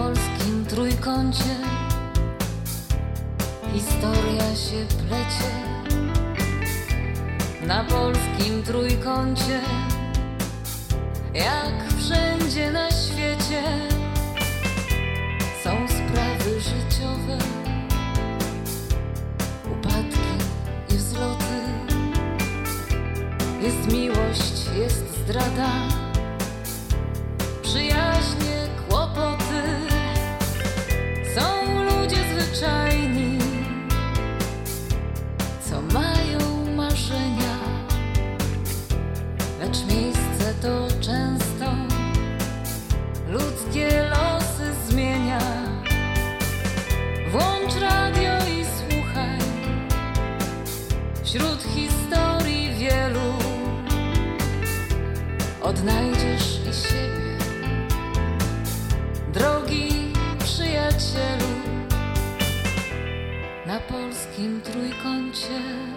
polskim trójkącie historia się plecie. Na polskim trójkącie, jak wszędzie na świecie, są sprawy życiowe, upadki i wzloty. Jest miłość, jest zdrada, przyjaźnie, kłopoty. Są ludzie zwyczajni, co mają marzenia, lecz miejsce to często ludzkie losy zmienia. Włącz radio i słuchaj, wśród historii wielu odnajdziesz i siebie, drogi przyjacielu. Na polskim trójkącie.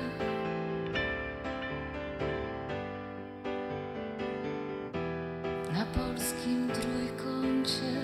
Na polskim trójkącie.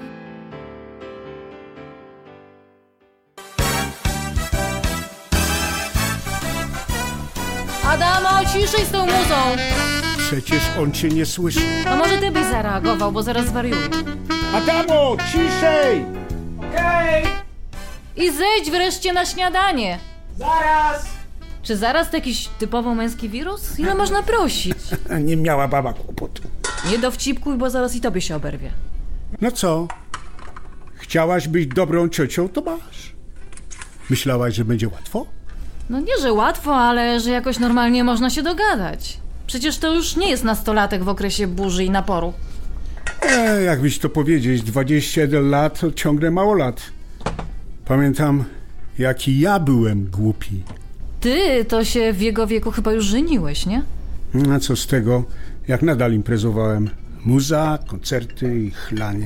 Adamo, ciszej z tą muzą! Przecież on cię nie słyszy. A może ty byś zareagował, bo zaraz zwariuję. Adamo, ciszej! Okej! I zejdź wreszcie na śniadanie! Zaraz! Czy zaraz to jakiś typowo męski wirus? Ile można prosić? Nie miała baba kłopotu. Nie dowcipkuj, bo zaraz i tobie się oberwie. No co? Chciałaś być dobrą ciocią, to masz. Myślałaś, że będzie łatwo? No nie, że łatwo, ale że jakoś normalnie można się dogadać. Przecież to już nie jest nastolatek w okresie burzy i naporu. Jakbyś to powiedzieć, 21 lat to ciągle mało lat. Pamiętam, jaki ja byłem głupi. Ty to się w jego wieku chyba już żeniłeś, nie? A co z tego, jak nadal imprezowałem. Muza, koncerty i chlanie.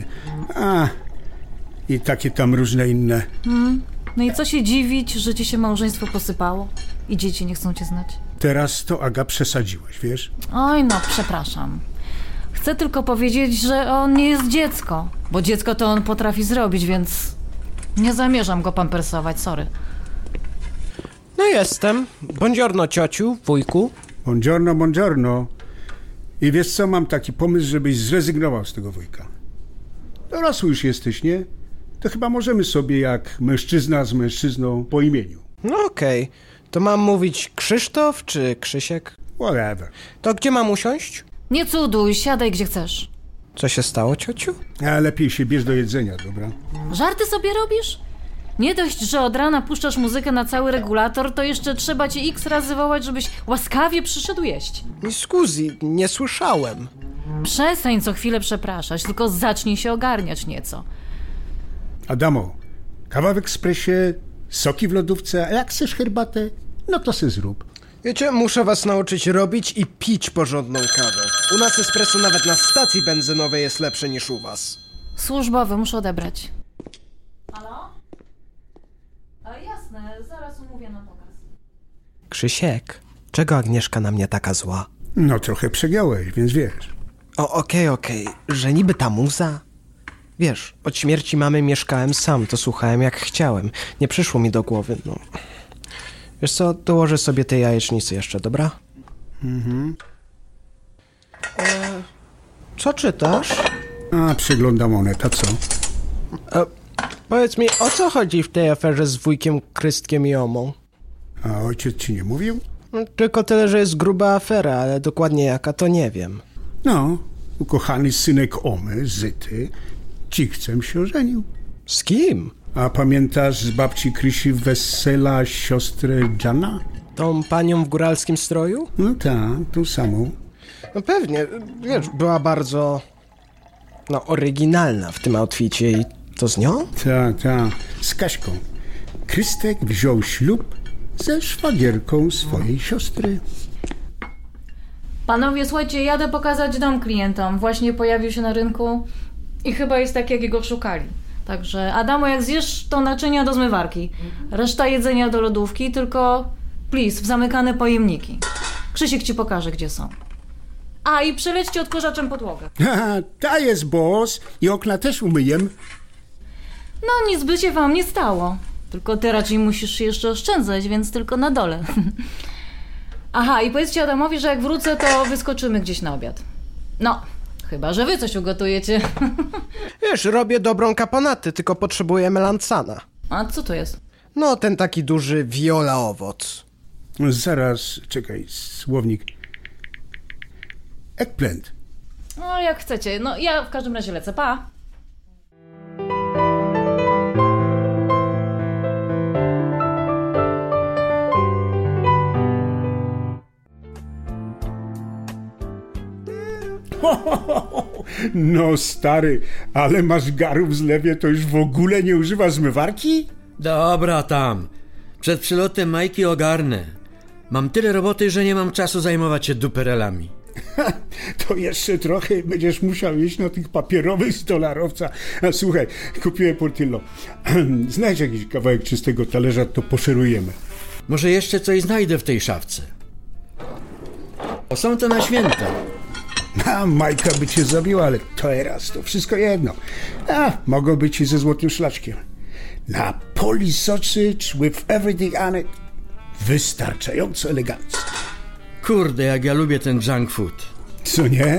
I takie tam różne inne. No i co się dziwić, że ci się małżeństwo posypało i dzieci nie chcą cię znać? Teraz to, Aga, przesadziłaś, wiesz? Oj, no, przepraszam. Chcę tylko powiedzieć, że on nie jest dziecko, bo dziecko to on potrafi zrobić, więc nie zamierzam go pampersować, sorry. No jestem. Buongiorno, ciociu, wujku. Buongiorno, buongiorno. I wiesz co, mam taki pomysł, żebyś zrezygnował z tego wujka. Dorosły już jesteś, nie? To chyba możemy sobie jak mężczyzna z mężczyzną po imieniu. No okej. To mam mówić Krzysztof czy Krzysiek? Whatever. To gdzie mam usiąść? Nie cuduj, siadaj gdzie chcesz. Co się stało, ciociu? A lepiej się bierz do jedzenia, dobra? Żarty sobie robisz? Nie dość, że od rana puszczasz muzykę na cały regulator, to jeszcze trzeba cię x razy wołać, żebyś łaskawie przyszedł jeść. Scusi, nie słyszałem. Przestań co chwilę przepraszać, tylko zacznij się ogarniać nieco. Adamo, kawa w ekspresie, soki w lodówce, a jak chcesz herbatę, no to se zrób. Wiecie, muszę was nauczyć robić i pić porządną kawę. U nas espresso nawet na stacji benzynowej jest lepsze niż u was. Służbowy, muszę odebrać. Halo? A jasne, zaraz umówię na pokaz. Krzysiek, czego Agnieszka na mnie taka zła? No trochę przegiąłeś, więc wiesz. Okej. Że niby ta muza? Wiesz, od śmierci mamy mieszkałem sam, to słuchałem jak chciałem. Nie przyszło mi do głowy, no. Wiesz co, dołożę sobie tej jajecznicy jeszcze, dobra? Co czytasz? Przeglądam Oneta, co? Powiedz mi, o co chodzi w tej aferze z wujkiem Krystkiem i Omą? A ojciec ci nie mówił? Tylko tyle, że jest gruba afera, ale dokładnie jaka, to nie wiem. No, ukochany synek Omy, Zyty, cikcem się ożenił. Z kim? A pamiętasz z babci Krysi wesela siostrę Jana? Tą panią w góralskim stroju? No tak, tą samą. No pewnie, wiesz, była bardzo... oryginalna w tym outficie i to z nią? Tak, z Kaśką. Krystek wziął ślub ze szwagierką swojej siostry. Panowie, słuchajcie, jadę pokazać dom klientom. Właśnie pojawił się na rynku i chyba jest taki, jakiego szukali. Także Adamo, jak zjesz, to naczynia do zmywarki. Reszta jedzenia do lodówki, tylko please, w zamykane pojemniki. Krzysiek ci pokaże, gdzie są. I przelećcie odkurzaczem podłogę. Ta jest boss i okna też umyję. No nic by się wam nie stało. Tylko ty raczej musisz jeszcze oszczędzać, więc tylko na dole. Aha, i powiedzcie Adamowi, że jak wrócę, to wyskoczymy gdzieś na obiad. No, chyba że wy coś ugotujecie. Wiesz, robię dobrą kaponatę, tylko potrzebuję melancana. A co to jest? No, ten taki duży viola owoc. Zaraz, czekaj, słownik. Eggplant. No, jak chcecie. No, ja w każdym razie lecę. Pa! No stary, ale masz garu w zlewie, to już w ogóle nie używasz zmywarki? Dobra tam. Przed przylotem Majki ogarnę. Mam tyle roboty, że nie mam czasu zajmować się duperelami. To jeszcze trochę będziesz musiał jeść na tych papierowych z dolarowca. A słuchaj, kupiłem Portillo. Znajdź jakiś kawałek czystego talerza, to poszerujemy. Może jeszcze coś znajdę w tej szafce. O, są to na święta. A Majka by cię zabiła, ale teraz to wszystko jedno. A, mogą być i ze złotym szlaczkiem. Na sausage with everything on it. Wystarczająco elegancko. Kurde, jak ja lubię ten junk food. Co nie?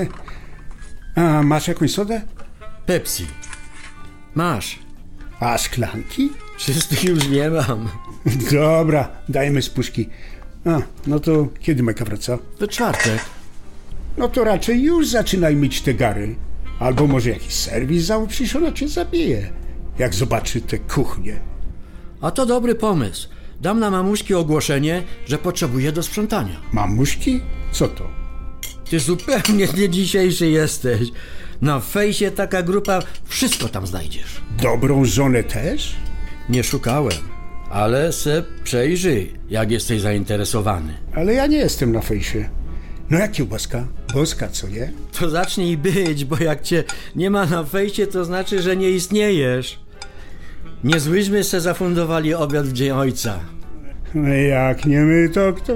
A masz jakąś sodę? Pepsi. Masz. A szklanki? Czystych już nie mam. Dobra, dajmy z puszki. A, no to kiedy Majka wraca? To czwartek. No to raczej już zaczynaj myć te gary. Albo może jakiś serwis załóż, przecież ona cię zabije, jak zobaczy tę kuchnię. A to dobry pomysł. Dam na mamuśki ogłoszenie, że potrzebuję do sprzątania. Mamuśki? Co to? Ty zupełnie nie dzisiejszy jesteś. Na fejsie taka grupa, wszystko tam znajdziesz. Dobrą żonę też? Nie szukałem, ale se przejrzyj, jak jesteś zainteresowany. Ale ja nie jestem na fejsie. No jak kiełbaska? Boska, co nie? To zacznij być, bo jak cię nie ma na fejsie, to znaczy, że nie istniejesz. Niezłyśmy se zafundowali obiad w dzień ojca. Jak nie my, to kto?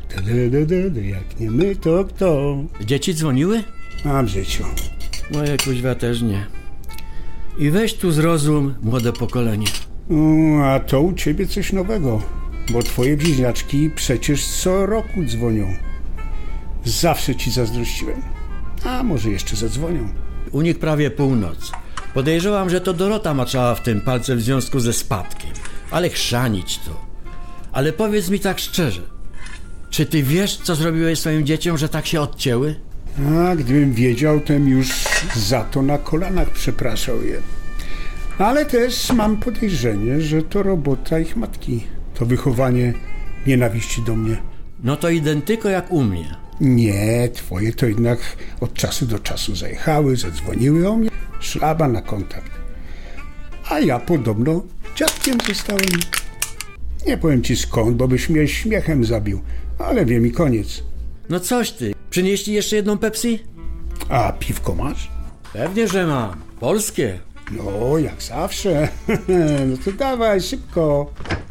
Jak nie my, to kto? Dzieci dzwoniły? A w życiu. Moje kuźwa też nie. I weź tu zrozum, młode pokolenie. A to u ciebie coś nowego, bo twoje bliźniaczki przecież co roku dzwonią. Zawsze ci zazdrościłem. A może jeszcze zadzwonią. U nich prawie północ. Podejrzewam, że to Dorota maczała w tym palce w związku ze spadkiem. Ale chrzanić to. Ale powiedz mi tak szczerze. Czy ty wiesz, co zrobiłeś swoim dzieciom, że tak się odcięły? A gdybym wiedział, tym już za to na kolanach przepraszał je. Ale też mam podejrzenie, że to robota ich matki. To wychowanie nienawiści do mnie. No to identyko jak u mnie. Nie, twoje to jednak od czasu do czasu zajechały, zadzwoniły o mnie. Szlaba na kontakt. A ja podobno dziadkiem zostałem. Nie powiem ci skąd, bo byś mnie śmiechem zabił. Ale wiem i koniec. No coś ty. Przynieśli jeszcze jedną Pepsi? A piwko masz? Pewnie, że mam. Polskie. No, jak zawsze. No to dawaj, szybko.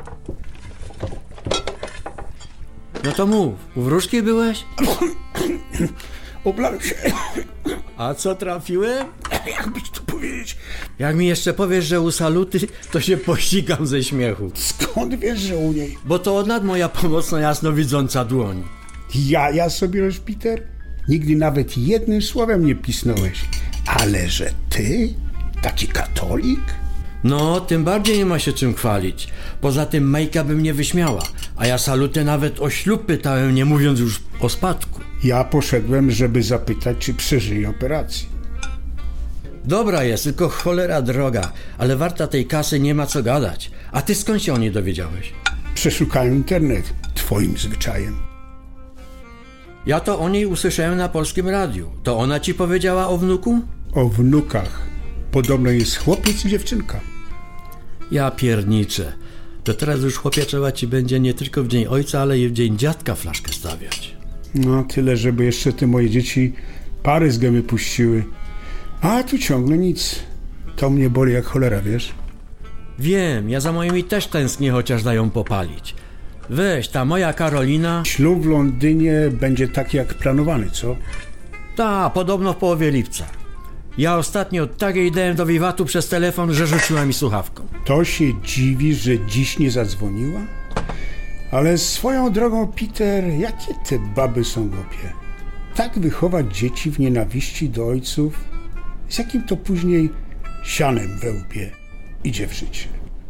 No to mów. U wróżki byłeś? Oblałem się. A co trafiłem? Jakbyś to powiedzieć? Jak mi jeszcze powiesz, że u Saluty, to się pościgam ze śmiechu. Skąd wiesz, że u niej? Bo to od lat moja pomocna jasnowidząca dłoń. Ja sobie Peter? Nigdy nawet jednym słowem nie pisnąłeś. Ale że ty? Taki katolik? No, tym bardziej nie ma się czym chwalić. Poza tym Majka by mnie wyśmiała, a ja Salutę nawet o ślub pytałem, nie mówiąc już o spadku. Ja poszedłem, żeby zapytać, czy przeżyje operację. Dobra jest, tylko cholera droga, ale warta tej kasy, nie ma co gadać. A ty skąd się o niej dowiedziałeś? Przeszukałem internet, twoim zwyczajem. Ja to o niej usłyszałem na Polskim Radiu. To ona ci powiedziała o wnuku? O wnukach. Podobno jest chłopiec i dziewczynka. Ja pierniczę. To teraz już chłopie trzeba ci będzie nie tylko w dzień ojca, ale i w dzień dziadka flaszkę stawiać. No tyle, żeby jeszcze te moje dzieci pary z gęby puściły. A tu ciągle nic. To mnie boli jak cholera, wiesz? Wiem, ja za moimi też tęsknię, chociaż dają popalić. Weź, ta moja Karolina... Ślub w Londynie będzie taki jak planowany, co? Ta, podobno w połowie lipca. Ja ostatnio tak jej dałem do wiwatu przez telefon, że rzuciła mi słuchawką. To się dziwi, że dziś nie zadzwoniła? Ale swoją drogą, Peter, jakie te baby są głupie? Tak wychować dzieci w nienawiści do ojców, z jakim to później sianem we łbie idzie w życie.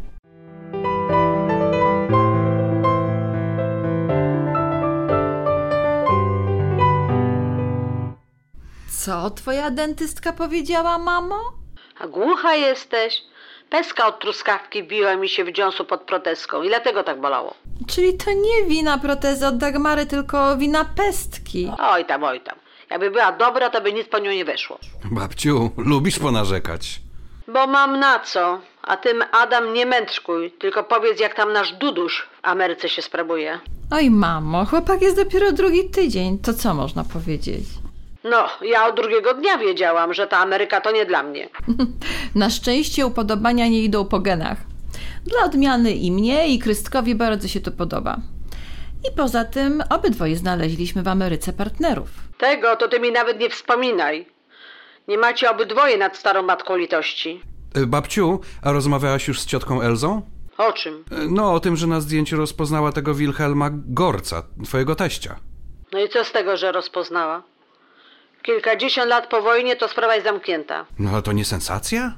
Co twoja dentystka powiedziała, mamo? A głucha jesteś? Peska od truskawki wbiła mi się w dziąsu pod protezką i dlatego tak bolało. Czyli to nie wina protezy od Dagmary, tylko wina pestki. Oj tam. Jakby była dobra, to by nic po nią nie weszło. Babciu, lubisz ponarzekać. Bo mam na co. A tym, Adam, nie mędrkuj, tylko powiedz, jak tam nasz Duduś w Ameryce się sprawuje. Oj, mamo, chłopak jest dopiero drugi tydzień. To co można powiedzieć? No, ja od drugiego dnia wiedziałam, że ta Ameryka to nie dla mnie. Na szczęście upodobania nie idą po genach. Dla odmiany i mnie, i Krystkowi bardzo się to podoba. I poza tym obydwoje znaleźliśmy w Ameryce partnerów. Tego to ty mi nawet nie wspominaj. Nie macie obydwoje nad starą matką litości. Babciu, a rozmawiałaś już z ciotką Elzą? O czym? No, o tym, że na zdjęciu rozpoznała tego Wilhelma Gorca, twojego teścia. No i co z tego, że rozpoznała? Kilkadziesiąt lat po wojnie to sprawa jest zamknięta. No, ale to nie sensacja?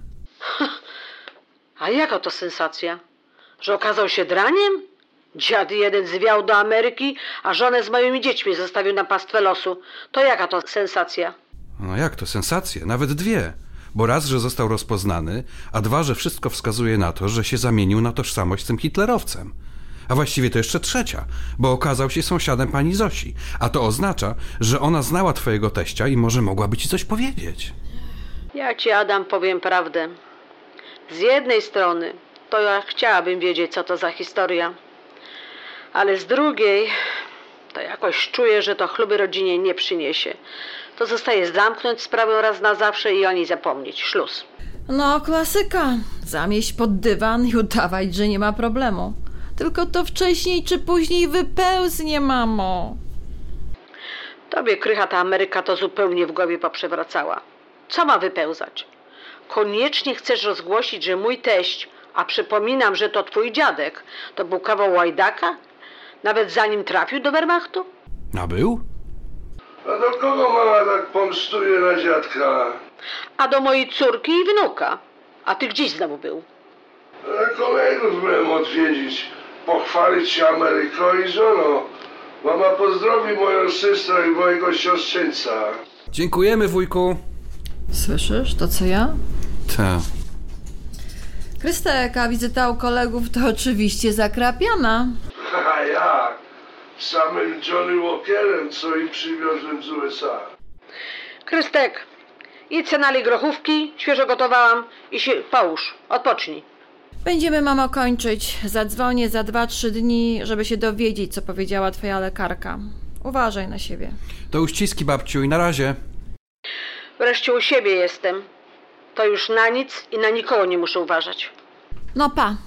A jaka to sensacja? Że okazał się draniem? Dziad jeden zwiał do Ameryki, a żonę z moimi dziećmi zostawił na pastwę losu. To jaka to sensacja? No jak to sensacja? Nawet dwie. Bo raz, że został rozpoznany, a dwa, że wszystko wskazuje na to, że się zamienił na tożsamość z tym hitlerowcem. A właściwie to jeszcze trzecia, bo okazał się sąsiadem pani Zosi. A to oznacza, że ona znała twojego teścia i może mogłaby ci coś powiedzieć. Ja ci, Adam, powiem prawdę. Z jednej strony to ja chciałabym wiedzieć, co to za historia. Ale z drugiej to jakoś czuję, że to chluby rodzinie nie przyniesie. To zostaje zamknąć sprawę raz na zawsze i o niej zapomnieć. Szluz. No, klasyka. Zamieść pod dywan i udawać, że nie ma problemu. Tylko to wcześniej czy później wypełznie, mamo. Tobie, Krycha, ta Ameryka to zupełnie w głowie poprzewracała. Co ma wypełzać? Koniecznie chcesz rozgłosić, że mój teść, a przypominam, że to twój dziadek, to był kawał łajdaka? Nawet zanim trafił do Wehrmachtu? A był? A do kogo mama tak pomstuje na dziadka? A do mojej córki i wnuka. A ty gdzieś znowu był? Kolegów byłem odwiedzić, pochwalić się Ameryką i żoną. Mama pozdrowi moją siostrę i mojego siostrzeńca. Dziękujemy, wujku. Słyszysz, to co ja? Ta. Krystek, a wizyta u kolegów to oczywiście zakrapiana. A jak? Samym Johnny Walkerem, co i przywiozłem z USA. Krystek, idź se nalej grochówki, świeżo gotowałam i się połóż, odpocznij. Będziemy, mamo, kończyć. Zadzwonię za 2-3 dni, żeby się dowiedzieć, co powiedziała twoja lekarka. Uważaj na siebie. To uściski, babciu, i na razie. Wreszcie u siebie jestem. To już na nic i na nikogo nie muszę uważać. No pa.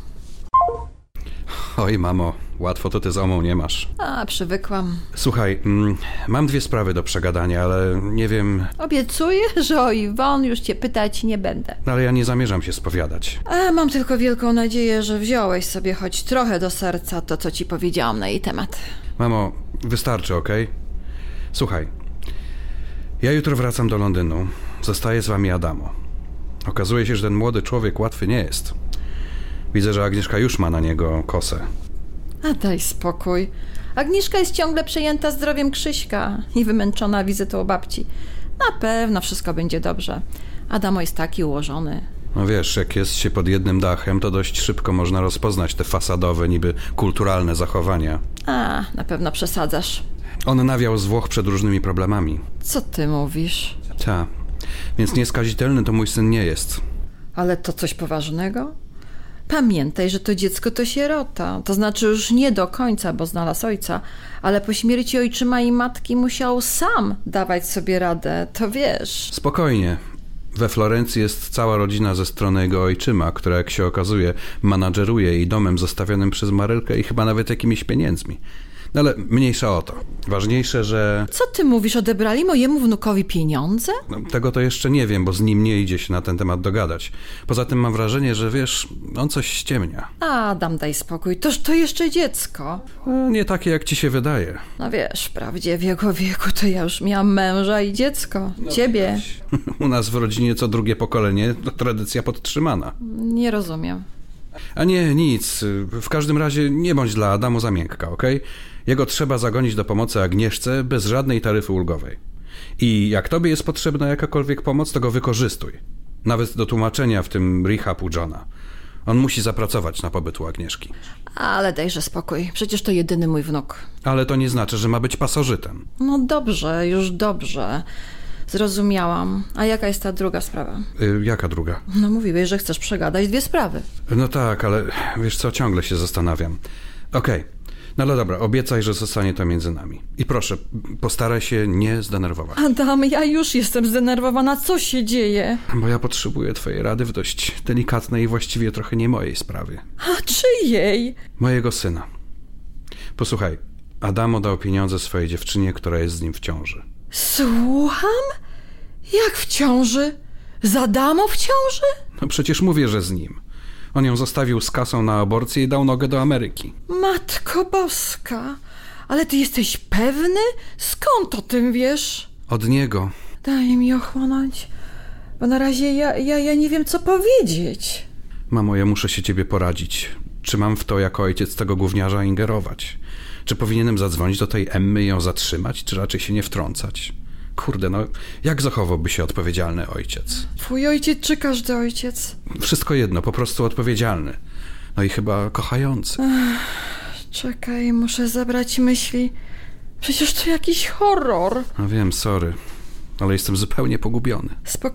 Oj, mamo, łatwo to ty z Omą nie masz. A, przywykłam. Słuchaj, mam dwie sprawy do przegadania, ale nie wiem... Obiecuję, że o Iwon już cię pytać nie będę. No ale ja nie zamierzam się spowiadać. A mam tylko wielką nadzieję, że wziąłeś sobie choć trochę do serca to, co ci powiedziałam na jej temat. Mamo, wystarczy, okej? Słuchaj, ja jutro wracam do Londynu. Zostaje z wami Adamo. Okazuje się, że ten młody człowiek łatwy nie jest. Widzę, że Agnieszka już ma na niego kosę. A daj spokój. Agnieszka jest ciągle przejęta zdrowiem Krzyśka i wymęczona wizytą babci. Na pewno wszystko będzie dobrze. Adamo jest taki ułożony. No wiesz, jak jest się pod jednym dachem, to dość szybko można rozpoznać te fasadowe, niby kulturalne zachowania. A, na pewno przesadzasz. On nawiał z Włoch przed różnymi problemami. Co ty mówisz? Ta, więc nieskazitelny to mój syn nie jest. Ale to coś poważnego? Pamiętaj, że to dziecko to sierota. To znaczy już nie do końca, bo znalazł ojca, ale po śmierci ojczyma i matki musiał sam dawać sobie radę, to wiesz. Spokojnie. We Florencji jest cała rodzina ze strony jego ojczyma, która, jak się okazuje, menadżeruje jej domem zostawionym przez Marylkę i chyba nawet jakimiś pieniędzmi. Ale mniejsza o to. Ważniejsze, że... Co ty mówisz, odebrali mojemu wnukowi pieniądze? No, tego to jeszcze nie wiem, bo z nim nie idzie się na ten temat dogadać. Poza tym mam wrażenie, że wiesz, on coś ściemnia. Adam, daj spokój, toż to jeszcze dziecko. Nie takie, jak ci się wydaje. No wiesz, wprawdzie w jego wieku to ja już miałam męża i dziecko. Ciebie. U nas w rodzinie co drugie pokolenie to tradycja podtrzymana. Nie rozumiem. A nie, nic. W każdym razie nie bądź dla Adamu za miękka, okej? Jego trzeba zagonić do pomocy Agnieszce bez żadnej taryfy ulgowej. I jak tobie jest potrzebna jakakolwiek pomoc, to go wykorzystuj. Nawet do tłumaczenia w tym rehabu Johna. On musi zapracować na pobyt u Agnieszki. Ale dajże spokój, przecież to jedyny mój wnuk. Ale to nie znaczy, że ma być pasożytem. No dobrze, już dobrze. Zrozumiałam. A jaka jest ta druga sprawa? Jaka druga? No mówiłeś, że chcesz przegadać 2 sprawy. No tak, ale wiesz co, ciągle się zastanawiam. Okej, no ale dobra, obiecaj, że zostanie to między nami. I proszę, postaraj się nie zdenerwować. Adam, ja już jestem zdenerwowana. Co się dzieje? Bo ja potrzebuję twojej rady w dość delikatnej i właściwie trochę nie mojej sprawie. A czyjej? Mojego syna. Posłuchaj, Adamo dał pieniądze swojej dziewczynie, która jest z nim w ciąży. Słucham? Jak w ciąży? Z Adamo w ciąży? No przecież mówię, że z nim. On ją zostawił z kasą na aborcję i dał nogę do Ameryki. Matko Boska, ale ty jesteś pewny? Skąd o tym wiesz? Od niego. Daj mi ochłonąć, bo na razie ja nie wiem, co powiedzieć. Mamo, ja muszę się ciebie poradzić. Czy mam w to jako ojciec tego gówniarza ingerować? Czy powinienem zadzwonić do tej Emmy i ją zatrzymać, czy raczej się nie wtrącać? Kurde, no jak zachowałby się odpowiedzialny ojciec? Twój ojciec czy każdy ojciec? Wszystko jedno, po prostu odpowiedzialny. No i chyba kochający. Czekaj, muszę zabrać myśli. Przecież to jakiś horror. No wiem, sorry, ale jestem zupełnie pogubiony.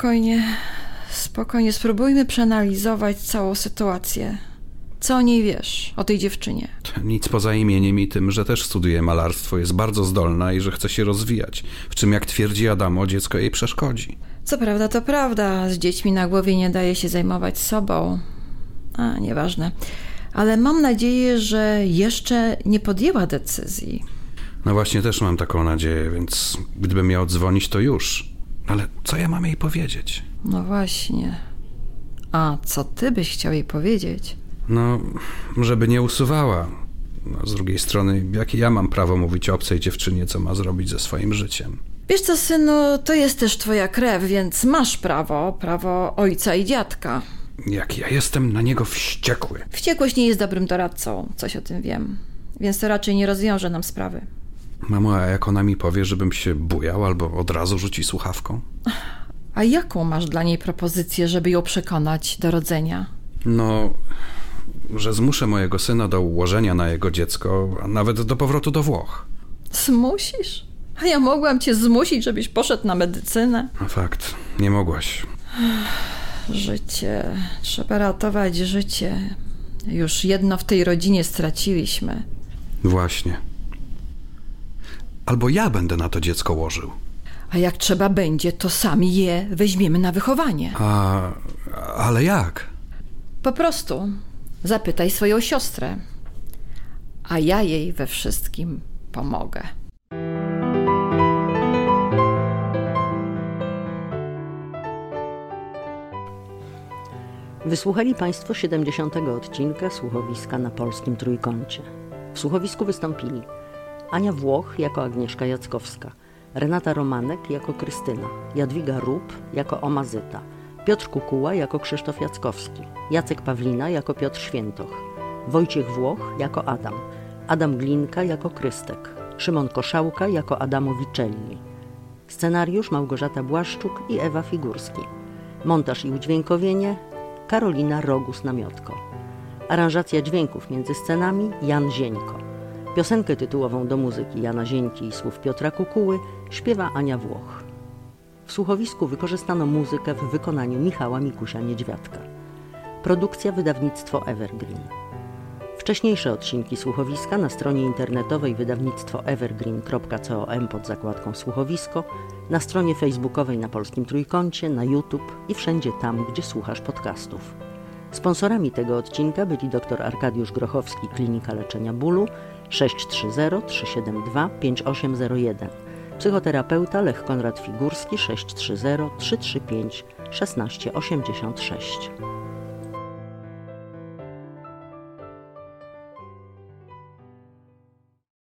Spokojnie, spróbujmy przeanalizować całą sytuację. Co o niej wiesz, o tej dziewczynie? Nic poza imieniem i tym, że też studiuje malarstwo, jest bardzo zdolna i że chce się rozwijać, w czym, jak twierdzi Adamo, dziecko jej przeszkodzi. Co prawda, to prawda. Z dziećmi na głowie nie daje się zajmować sobą. A, nieważne. Ale mam nadzieję, że jeszcze nie podjęła decyzji. No właśnie, też mam taką nadzieję, więc gdybym miał dzwonić, to już. Ale co ja mam jej powiedzieć? No właśnie. A co ty byś chciał jej powiedzieć? No, żeby nie usuwała. No, z drugiej strony, jakie ja mam prawo mówić obcej dziewczynie, co ma zrobić ze swoim życiem? Wiesz co, synu, to jest też twoja krew, więc masz prawo ojca i dziadka. Jak ja jestem na niego wściekły. Wściekłość nie jest dobrym doradcą, coś o tym wiem. Więc to raczej nie rozwiąże nam sprawy. Mamo, a jak ona mi powie, żebym się bujał albo od razu rzuci słuchawką? A jaką masz dla niej propozycję, żeby ją przekonać do rodzenia? No, że zmuszę mojego syna do ułożenia na jego dziecko, a nawet do powrotu do Włoch. Zmusisz? A ja mogłam cię zmusić, żebyś poszedł na medycynę? No fakt, nie mogłaś. Życie. Trzeba ratować życie. Już jedno w tej rodzinie straciliśmy. Właśnie. Albo ja będę na to dziecko łożył. A jak trzeba będzie, to sami je weźmiemy na wychowanie. Ale jak? Po prostu zapytaj swoją siostrę. A ja jej we wszystkim pomogę. Wysłuchali Państwo 70. odcinka Słuchowiska na Polskim Trójkącie. W słuchowisku wystąpili Ania Włoch jako Agnieszka Jackowska, Renata Romanek jako Krystyna, Jadwiga Rup jako Omazyta, Piotr Kukuła jako Krzysztof Jackowski, Jacek Pawlina jako Piotr Świętoch, Wojciech Włoch jako Adam, Adam Glinka jako Krystek, Szymon Koszałka jako Adamo Wicelli. Scenariusz Małgorzata Błaszczuk i Ewa Figurski. Montaż i udźwiękowienie Karolina Rogus-Namiotko. Aranżacja dźwięków między scenami Jan Zieńko. Piosenkę tytułową do muzyki Jana Zieńki i słów Piotra Kukuły śpiewa Ania Włoch. W słuchowisku wykorzystano muzykę w wykonaniu Michała Mikusia-Niedźwiadka. Produkcja wydawnictwo Evergreen. Wcześniejsze odcinki słuchowiska na stronie internetowej wydawnictwo evergreen.com pod zakładką słuchowisko, na stronie facebookowej na Polskim Trójkącie, na YouTube i wszędzie tam, gdzie słuchasz podcastów. Sponsorami tego odcinka byli dr Arkadiusz Grochowski, Klinika Leczenia Bólu, 630-372-5801. Psychoterapeuta Lech Konrad Figurski, 630-335-1686.